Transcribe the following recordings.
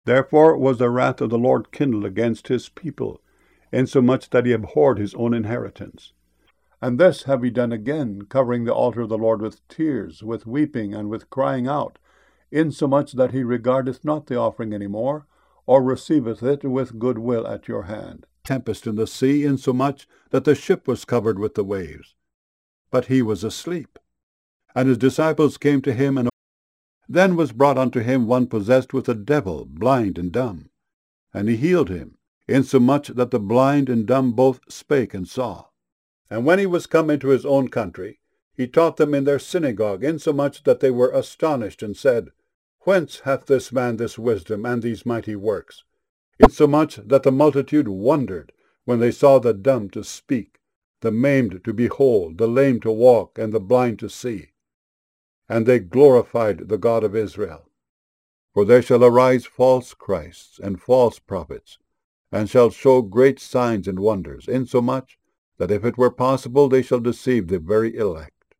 Therefore was the wrath of the Lord kindled against his people, insomuch that he abhorred his own inheritance. And this have he done again, covering the altar of the Lord with tears, with weeping, and with crying out, insomuch that he regardeth not the offering any more, or receiveth it with good will at your hand. Tempest in the sea, insomuch that the ship was covered with the waves. But he was asleep. And his disciples came to him, and then was brought unto him one possessed with a devil, blind and dumb. And he healed him, insomuch that the blind and dumb both spake and saw. And when he was come into his own country, he taught them in their synagogue, insomuch that they were astonished, and said, Whence hath this man this wisdom and these mighty works? Insomuch that the multitude wondered when they saw the dumb to speak, the maimed to behold, the lame to walk, and the blind to see. And they glorified the God of Israel. For there shall arise false Christs and false prophets, and shall show great signs and wonders, insomuch that if it were possible they shall deceive the very elect.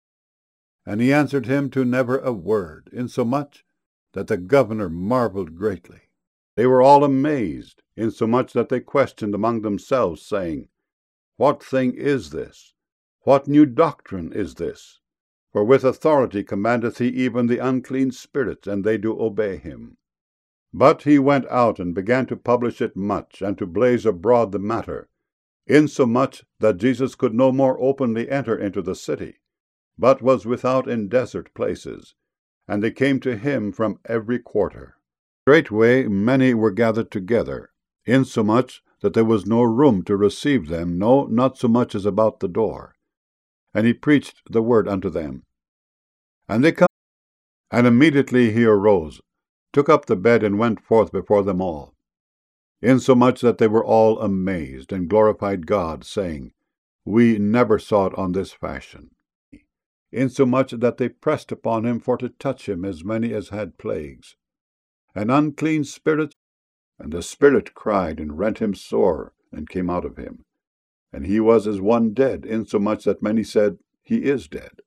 And he answered him to never a word, insomuch that the governor marveled greatly. They were all amazed, insomuch that they questioned among themselves, saying, What thing is this? What new doctrine is this? For with authority commandeth he even the unclean spirits, and they do obey him. But he went out and began to publish it much, and to blaze abroad the matter, insomuch that Jesus could no more openly enter into the city, but was without in desert places, and they came to him from every quarter. Straightway many were gathered together, insomuch that there was no room to receive them, no, not so much as about the door. And he preached the word unto them. And they come, and immediately he arose, took up the bed, and went forth before them all, insomuch that they were all amazed, and glorified God, saying, We never saw it on this fashion. Insomuch that they pressed upon him for to touch him, as many as had plagues, and unclean spirits. And the spirit cried, and rent him sore, and came out of him. And he was as one dead, insomuch that many said, He is dead.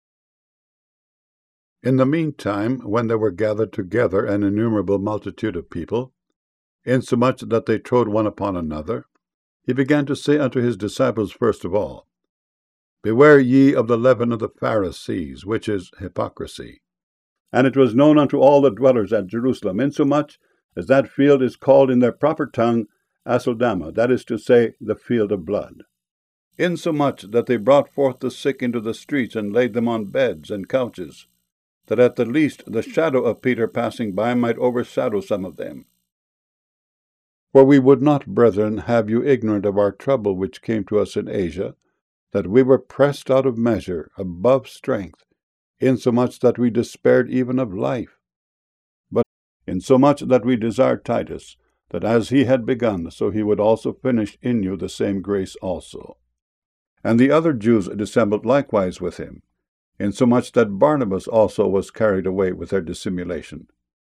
In the meantime, when there were gathered together an innumerable multitude of people, insomuch that they trode one upon another, he began to say unto his disciples first of all, Beware ye of the leaven of the Pharisees, which is hypocrisy. And it was known unto all the dwellers at Jerusalem, insomuch as that field is called in their proper tongue Aceldama, that is to say, the field of blood. Insomuch that they brought forth the sick into the streets, and laid them on beds and couches, that at the least the shadow of Peter passing by might overshadow some of them. For we would not, brethren, have you ignorant of our trouble which came to us in Asia, that we were pressed out of measure, above strength, insomuch that we despaired even of life. But insomuch that we desired Titus, that as he had begun, so he would also finish in you the same grace also. And the other Jews dissembled likewise with him, insomuch that Barnabas also was carried away with their dissimulation.